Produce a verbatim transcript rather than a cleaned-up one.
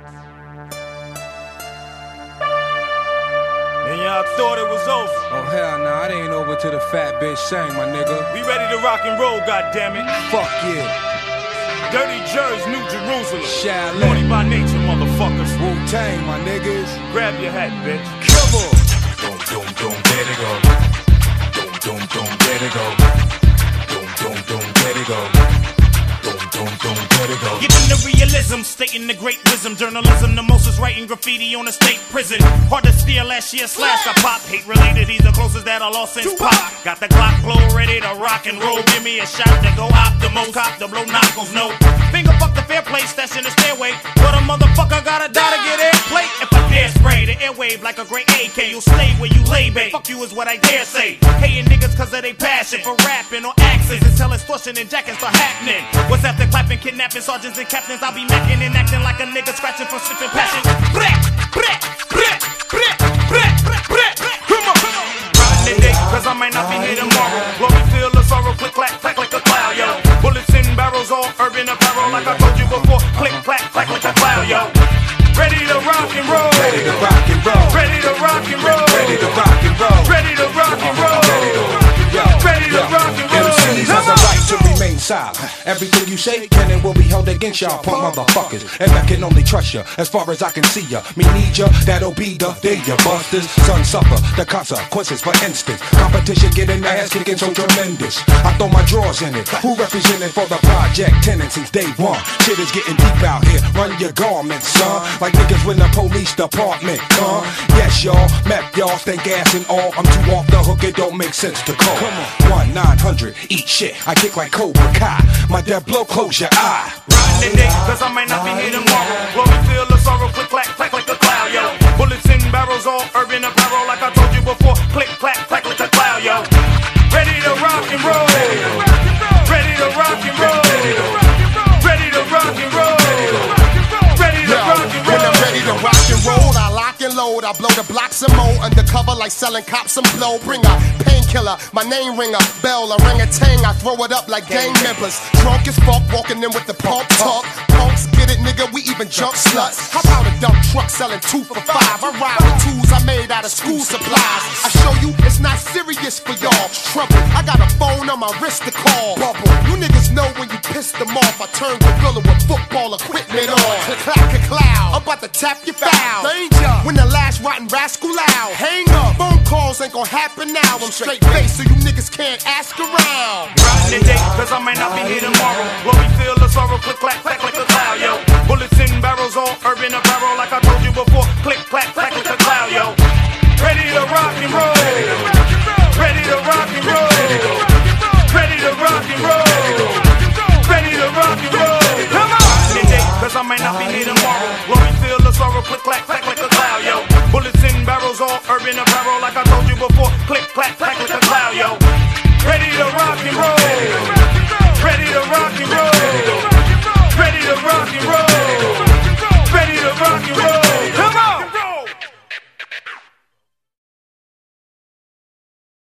And y'all thought it was over. Oh hell nah, it ain't over till the fat bitch sang, my nigga. We ready to rock and roll, goddammit. Fuck yeah. Dirty Jersey, New Jerusalem. Shaolin. Naughty by nature, motherfuckers. Wu-Tang, my niggas. Grab your hat, bitch. Come on. Doom, doom, doom, there they go. Doom, doom, doom, there they go. Doom, doom, doom, there they go. Doom, doom, doom, there they go. Giving the realism, stating the great wisdom. Journalism, the most is writing graffiti on a state prison. Hard to steal, last year slash I pop. Hate related, he's the closest that I lost since pop. Got the Glock blow ready to rock and roll. Give me a shot to go optimal. Cop the blow knuckles, no. Finger fuck the fair play, stash in the stairway. But a motherfucker gotta die to get airplay. If I dare spray the airwave like a great A K, you'll stay where you lay, babe. Fuck you is what I dare say. Hating niggas cause of they passion for rapping or accents until extortion and jacking start happening. What's after clapping, kidnapping sergeants and captains? I'll be macking and acting like a nigga scratching for sipping passion. Brett, Brett, Brett, Brett, Brett, Brett, Brett. Come on, come on. Riding today cause I might not be here tomorrow. Glory feel the sorrow, click clack, clack like a cloud, yo. Bullets in barrels, all urban apparel, like I told you before. Click clack, clack like a cloud, yo. Ready to rock and roll. Ready to rock and roll. Ready to rock and roll. Ready to rock and roll. Ready to rock and roll. Ready to rock and roll. M Cs has a right to remain silent. Everything you say can and will be held against y'all punk motherfuckers. And I can only trust ya as far as I can see ya. Me need ya, that'll be the day ya busters. Son suffer the consequences. For instance, competition getting their ass kicking so tremendous. I throw my drawers in it. Who representing for the project tenant since day one? Shit is getting deep out here. Run your garments, son. Like niggas with the police department, huh? Yes, y'all, map y'all, stay gas and all. I'm too off the hook, it don't make sense to call. Come on, one nine hundred, eat shit. I kick like Cobra Kai. My dad blow, close your eye. Riding today, cause I might not be here tomorrow. Glory feel the sorrow, click clack, clack like a cloud, yo. Bullets in barrels, all urban apparel, like I told you before. Click clack, clack like a cloud, yo. Ready to rock and roll. Ready to rock and roll. Ready to rock and roll. Ready to rock and roll. When I'm ready to rock and roll, I lock and load. I blow the blocks some more. Undercover like selling cops some blow. Bring a painkiller, my name ringer. Bell, a ring a tang. I throw it up like gang members. Drunk as fuck, walking in with the pump talk. Punks get it, nigga. We even jump sluts. How about a dump truck selling two for five? I ride with tools I made out of school supplies. I show you it's not serious for y'all. Trouble. I got a phone on my wrist to call. Bubble. You niggas know when you piss them off. I turn gorilla with football equipment on. Clack a cloud. I'm about to tap your foul. Danger. When the last rotten rascal out. Hang up. Phone calls ain't gonna happen now. I'm straight face so you niggas can't ask around. Riding today, cause I might not be here tomorrow. Glory feel the sorrow, click clack, clack like a cloud, yo. Bullets in barrels, all urban apparel, like I told you before. Click clack, clack like a cloud, yo. Ready to rock and roll. Ready to rock and roll. Ready to rock and roll. Ready to rock and roll. Come on! Riding today, cause I might not be here tomorrow. Glory feel the sorrow, click clack, clack like a cloud, yo. Bullets in barrels, all urban apparel, like I told you before. Click clack, clack.